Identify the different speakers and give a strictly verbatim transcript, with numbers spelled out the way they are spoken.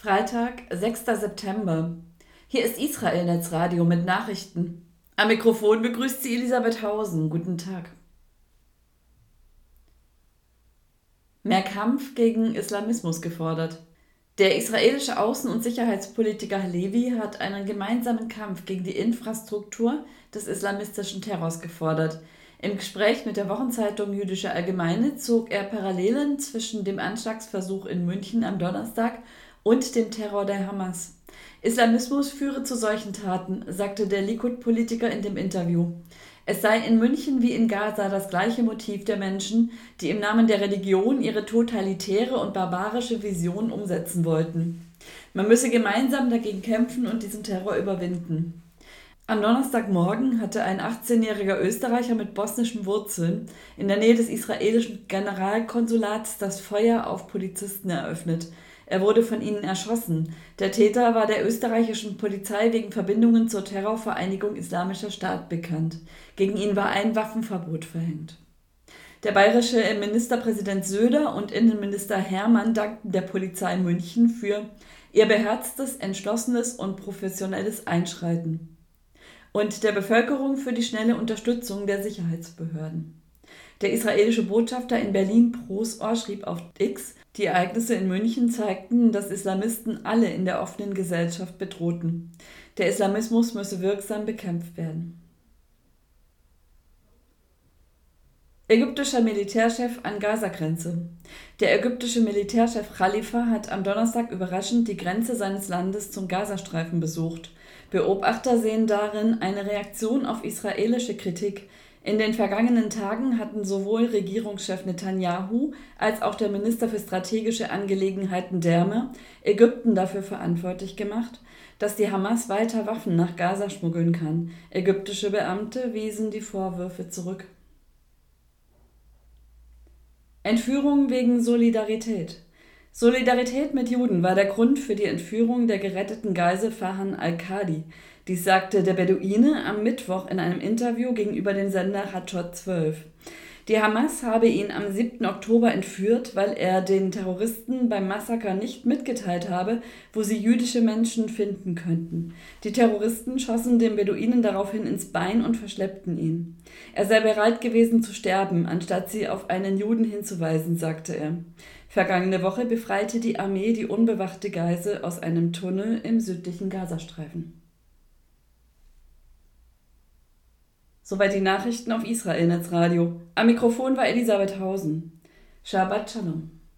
Speaker 1: Freitag, sechster September. Hier ist Israel Netzradio mit Nachrichten. Am Mikrofon begrüßt sie Elisabeth Hausen. Guten Tag. Mehr Kampf gegen Islamismus gefordert. Der israelische Außen- und Sicherheitspolitiker Halevi hat einen gemeinsamen Kampf gegen die Infrastruktur des islamistischen Terrors gefordert. Im Gespräch mit der Wochenzeitung Jüdische Allgemeine zog er Parallelen zwischen dem Anschlagsversuch in München am Donnerstag und dem Terror der Hamas. Islamismus führe zu solchen Taten, sagte der Likud-Politiker in dem Interview. Es sei in München wie in Gaza das gleiche Motiv der Menschen, die im Namen der Religion ihre totalitäre und barbarische Vision umsetzen wollten. Man müsse gemeinsam dagegen kämpfen und diesen Terror überwinden. Am Donnerstagmorgen hatte ein achtzehnjähriger Österreicher mit bosnischen Wurzeln in der Nähe des israelischen Generalkonsulats das Feuer auf Polizisten eröffnet. Er wurde von ihnen erschossen. Der Täter war der österreichischen Polizei wegen Verbindungen zur Terrorvereinigung Islamischer Staat bekannt. Gegen ihn war ein Waffenverbot verhängt. Der bayerische Ministerpräsident Söder und Innenminister Hermann dankten der Polizei München für ihr beherztes, entschlossenes und professionelles Einschreiten und der Bevölkerung für die schnelle Unterstützung der Sicherheitsbehörden. Der israelische Botschafter in Berlin Prosor schrieb auf X, die Ereignisse in München zeigten, dass Islamisten alle in der offenen Gesellschaft bedrohten. Der Islamismus müsse wirksam bekämpft werden. Ägyptischer Militärchef an Gaza-Grenze. Der ägyptische Militärchef Khalifa hat am Donnerstag überraschend die Grenze seines Landes zum Gazastreifen besucht. Beobachter sehen darin eine Reaktion auf israelische Kritik. In den vergangenen Tagen hatten sowohl Regierungschef Netanyahu als auch der Minister für strategische Angelegenheiten Dermer Ägypten dafür verantwortlich gemacht, dass die Hamas weiter Waffen nach Gaza schmuggeln kann. Ägyptische Beamte wiesen die Vorwürfe zurück. Entführung wegen Solidarität. Solidarität mit Juden war der Grund für die Entführung der geretteten Geisel Farhan al-Qadi. Dies sagte der Beduine am Mittwoch in einem Interview gegenüber dem Sender Hadschot zwölf. Die Hamas habe ihn am siebten Oktober entführt, weil er den Terroristen beim Massaker nicht mitgeteilt habe, wo sie jüdische Menschen finden könnten. Die Terroristen schossen dem Beduinen daraufhin ins Bein und verschleppten ihn. Er sei bereit gewesen zu sterben, anstatt sie auf einen Juden hinzuweisen, sagte er. Vergangene Woche befreite die Armee die unbewachte Geisel aus einem Tunnel im südlichen Gazastreifen. Soweit die Nachrichten auf Israel Netzradio. Am Mikrofon war Elisabeth Hausen. Shabbat Shalom.